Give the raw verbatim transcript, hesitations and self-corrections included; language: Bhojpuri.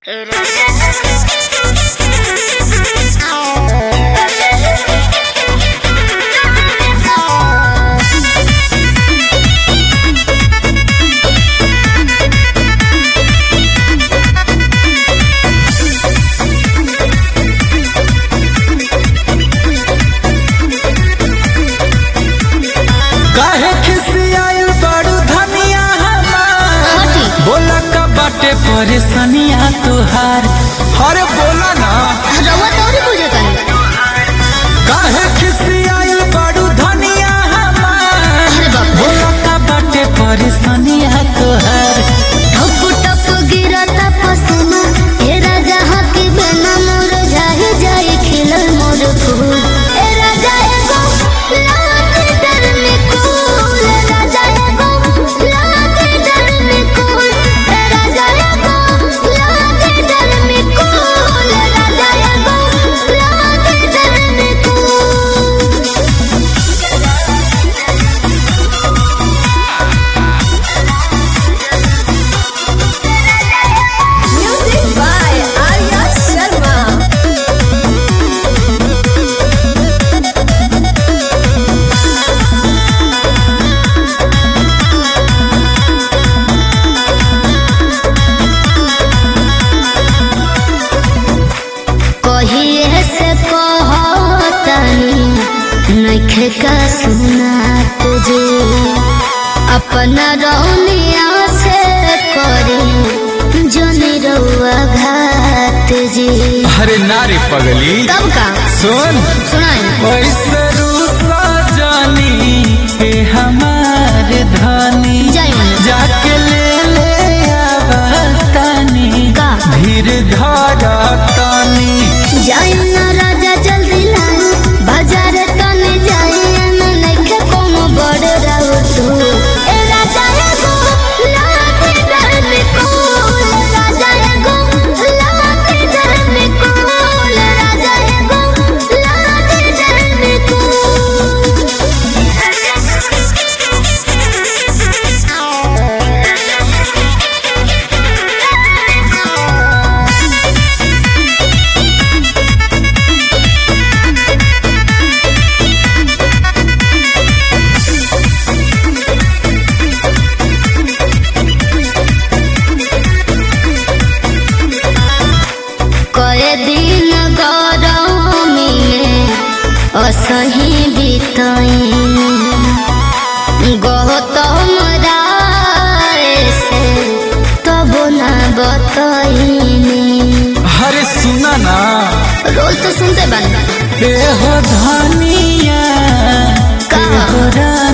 परेशानिया तुहार हरे बोला ना रउआ तोरी बुझे तनी काहे खिसियाई बड़ू धनिया हमार अरे बाप रे बोला का बाटे परेशानिया तुहार ठप ठप गिरता पसीना ए राजा हाथी बिना मोर जाहि जाए खिलल मोर फूल ए राजा एगो लागे डर में कूल ए राजा एगो लागे डर में कूल ए राजा एगो लागे डर में कूल ए राजा एगो लागे डर में कूल। Music by Arya Sharma. कहिए से कहतनी नइखे का सुना तुझे अपना रौनिया से करी जनी रउआ घात जी अरे नारी पगली कब का सुन सुनाई ऐसे रूसा जानी के हमारे धानी जाई मने। जाके ले ले आवतानी का धीर धारा तानी जाई ना राजा जल्दी लाई बाजार तने जाई ना नइखे कोनो बड़ राउ तू ए राजा एगो लागे डर में कूल राजा एगो लागे डर में कूल राजा एगो लागे डर में कूल। कए दिन गरमी में असही बितैन गौतम राय से तब ना बतैनी अरे सुना ना रोज तो सुनते बन ए हो धनिया का ए हो